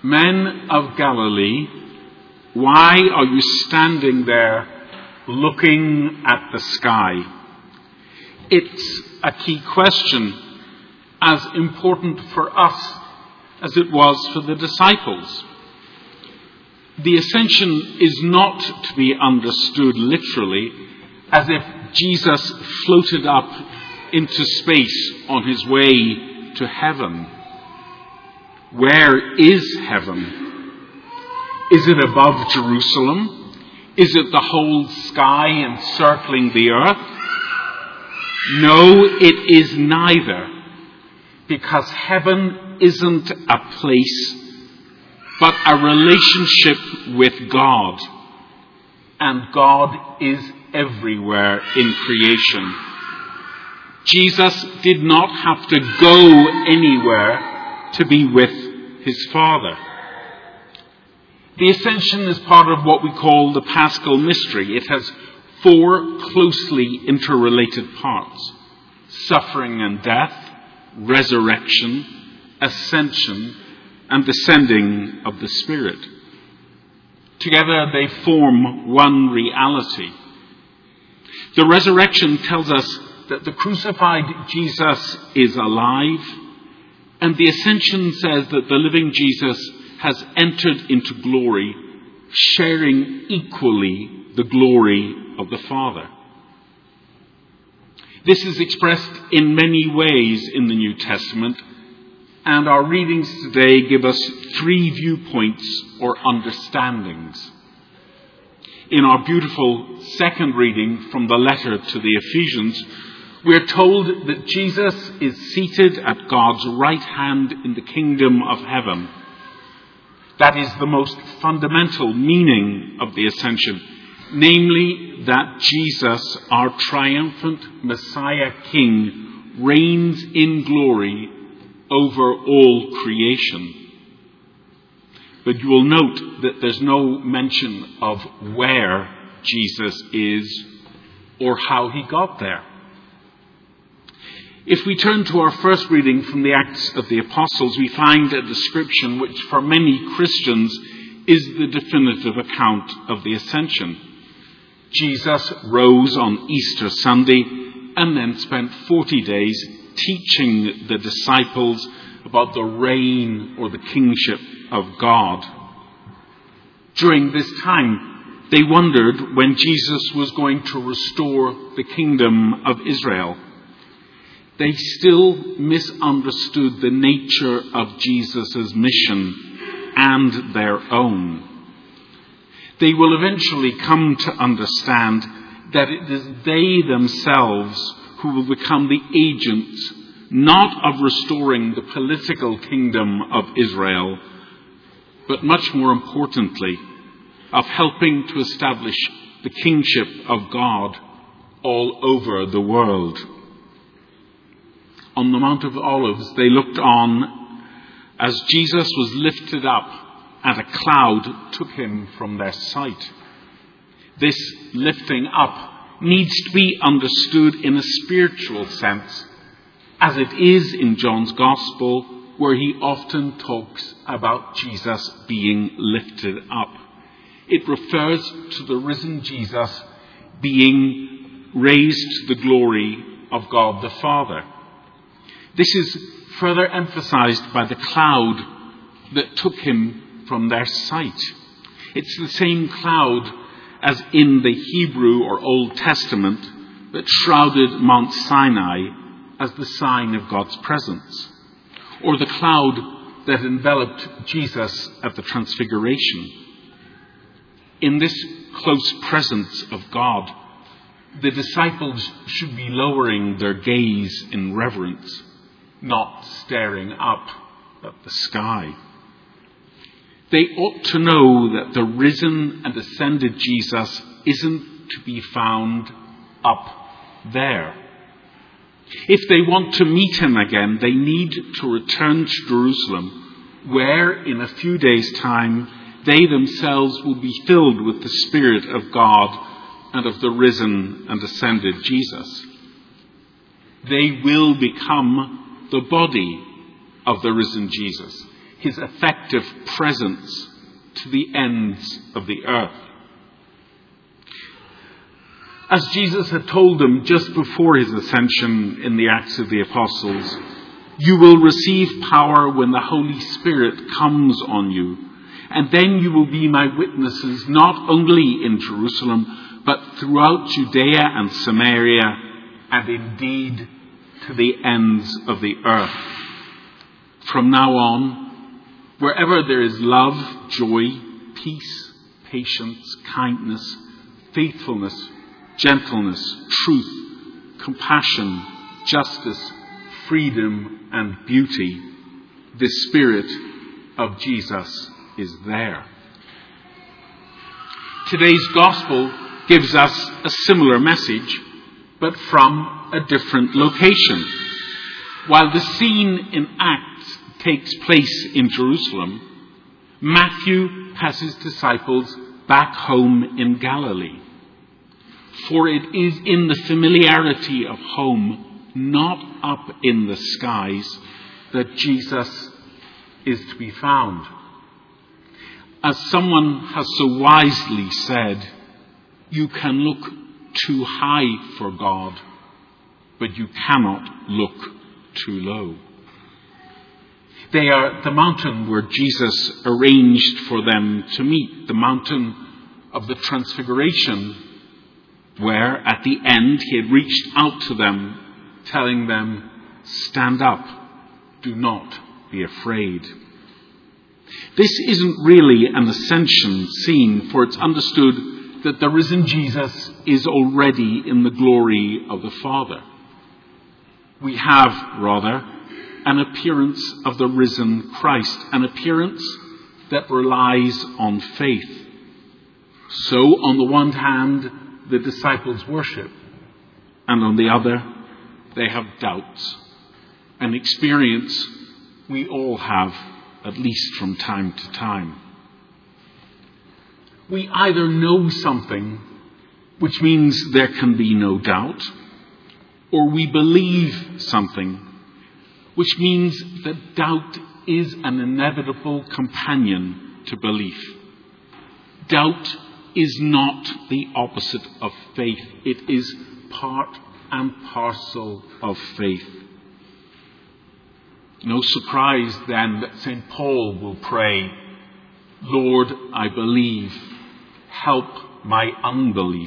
"Men of Galilee, why are you standing there looking at the sky?" It's a key question, as important for us as it was for the disciples. The ascension is not to be understood literally, as if Jesus floated up into space on his way to heaven. Where is heaven? Is it above Jerusalem? Is it the whole sky encircling the earth? No, it is neither, because heaven isn't a place, but a relationship with God. And God is everywhere in creation. Jesus did not have to go anywhere to be with his Father. The ascension is part of what we call the Paschal mystery. It has 4 closely interrelated parts: suffering and death, resurrection, ascension, and descending of the Spirit. Together they form one reality. The resurrection tells us that the crucified Jesus is alive, and the ascension says that the living Jesus has entered into glory, sharing equally the glory of the Father. This is expressed in many ways in the New Testament, and our readings today give us 3 viewpoints or understandings. In our beautiful second reading from the letter to the Ephesians, we are told that Jesus is seated at God's right hand in the kingdom of heaven. That is the most fundamental meaning of the ascension, namely that Jesus, our triumphant Messiah King, reigns in glory over all creation. But you will note that there's no mention of where Jesus is or how he got there. If we turn to our first reading from the Acts of the Apostles, we find a description which for many Christians is the definitive account of the ascension. Jesus rose on Easter Sunday and then spent 40 days teaching the disciples about the reign or the kingship of God. During this time, they wondered when Jesus was going to restore the kingdom of Israel. They still misunderstood the nature of Jesus' mission and their own. They will eventually come to understand that it is they themselves who will become the agents, not of restoring the political kingdom of Israel, but much more importantly, of helping to establish the kingship of God all over the world. On the Mount of Olives, they looked on as Jesus was lifted up and a cloud took him from their sight. This lifting up needs to be understood in a spiritual sense, as it is in John's Gospel, where he often talks about Jesus being lifted up. It refers to the risen Jesus being raised to the glory of God the Father. This is further emphasized by the cloud that took him from their sight. It's the same cloud as in the Hebrew or Old Testament that shrouded Mount Sinai as the sign of God's presence, or the cloud that enveloped Jesus at the Transfiguration. In this close presence of God, the disciples should be lowering their gaze in reverence, not staring up at the sky. They ought to know that the risen and ascended Jesus isn't to be found up there. If they want to meet him again, they need to return to Jerusalem, where in a few days' time they themselves will be filled with the Spirit of God and of the risen and ascended Jesus. They will become the body of the risen Jesus. his effective presence to the ends of the earth. As Jesus had told them just before his ascension in the Acts of the Apostles, "You will receive power when the Holy Spirit comes on you, and then you will be my witnesses not only in Jerusalem, but throughout Judea and Samaria, and indeed to the ends of the earth." From now on, wherever there is love, joy, peace, patience, kindness, faithfulness, gentleness, truth, compassion, justice, freedom, and beauty, the Spirit of Jesus is there. Today's gospel gives us a similar message, but from a different location. While the scene in Acts takes place in Jerusalem, Matthew has his disciples back home in Galilee. For it is in the familiarity of home, not up in the skies, that Jesus is to be found. As someone has so wisely said, you can look too high for God, but you cannot look too low. They are at the mountain where Jesus arranged for them to meet, the mountain of the Transfiguration, where at the end he had reached out to them, telling them, "Stand up, do not be afraid." This isn't really an ascension scene, for it's understood that the risen Jesus is already in the glory of the Father. We have, rather, an appearance of the risen Christ, an appearance that relies on faith. So, on the one hand, the disciples worship, and on the other, they have doubts, an experience we all have, at least from time to time. We either know something, which means there can be no doubt, or we believe something, which means that doubt is an inevitable companion to belief. Doubt is not the opposite of faith. It is part and parcel of faith. No surprise then that St. Paul will pray, "Lord, I believe, help my unbelief."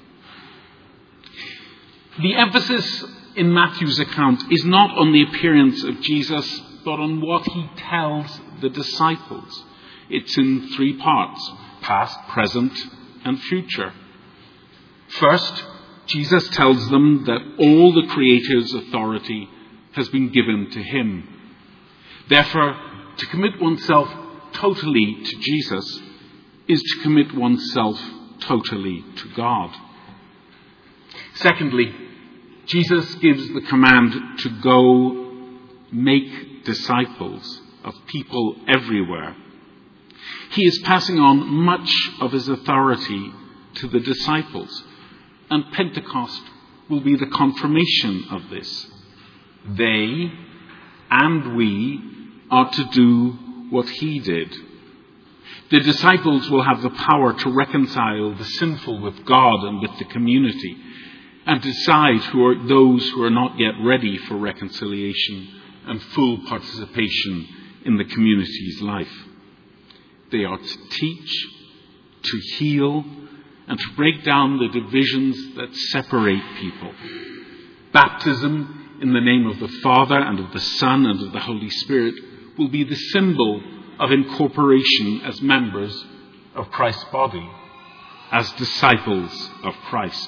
The emphasis in Matthew's account is not on the appearance of Jesus, but on what he tells the disciples. It's in three parts: past, present, and future. First, Jesus tells them that all the Creator's authority has been given to him. Therefore, to commit oneself totally to Jesus is to commit oneself totally to God. Secondly, Jesus gives the command to go make disciples of people everywhere. He is passing on much of his authority to the disciples, and Pentecost will be the confirmation of this. They and we are to do what he did. The disciples will have the power to reconcile the sinful with God and with the community, and decide who are those who are not yet ready for reconciliation and full participation in the community's life. They are to teach, to heal, and to break down the divisions that separate people. Baptism in the name of the Father and of the Son and of the Holy Spirit will be the symbol of incorporation as members of Christ's body, as disciples of Christ.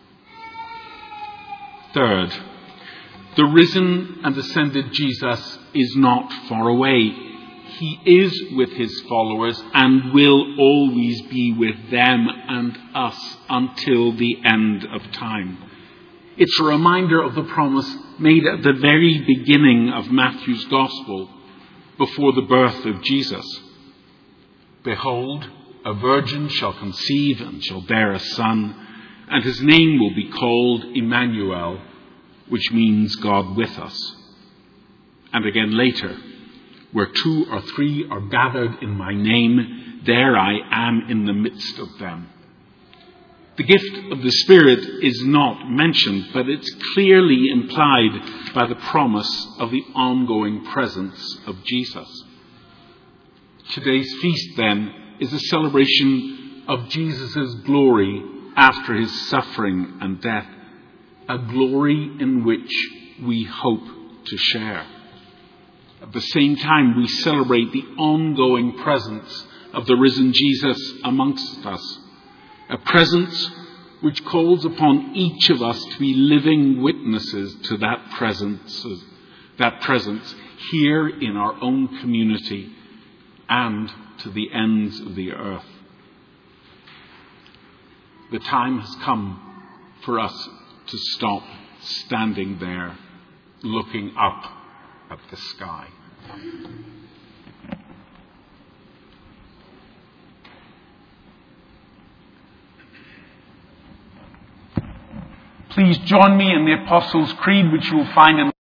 Third, the risen and ascended Jesus is not far away. He is with his followers and will always be with them and us until the end of time. It's a reminder of the promise made at the very beginning of Matthew's Gospel, before the birth of Jesus. "Behold, a virgin shall conceive and shall bear a son, and his name will be called Emmanuel," which means God with us. And again later, Where 2 or 3 are gathered in my name, there I am in the midst of them. The gift of the Spirit is not mentioned, but it's clearly implied by the promise of the ongoing presence of Jesus. Today's feast, then, is a celebration of Jesus' glory after his suffering and death, a glory in which we hope to share. At the same time, we celebrate the ongoing presence of the risen Jesus amongst us, a presence which calls upon each of us to be living witnesses to that presence here in our own community and to the ends of the earth. The time has come for us to stop standing there, looking up at the sky. Please join me in the Apostles' Creed, which you will find in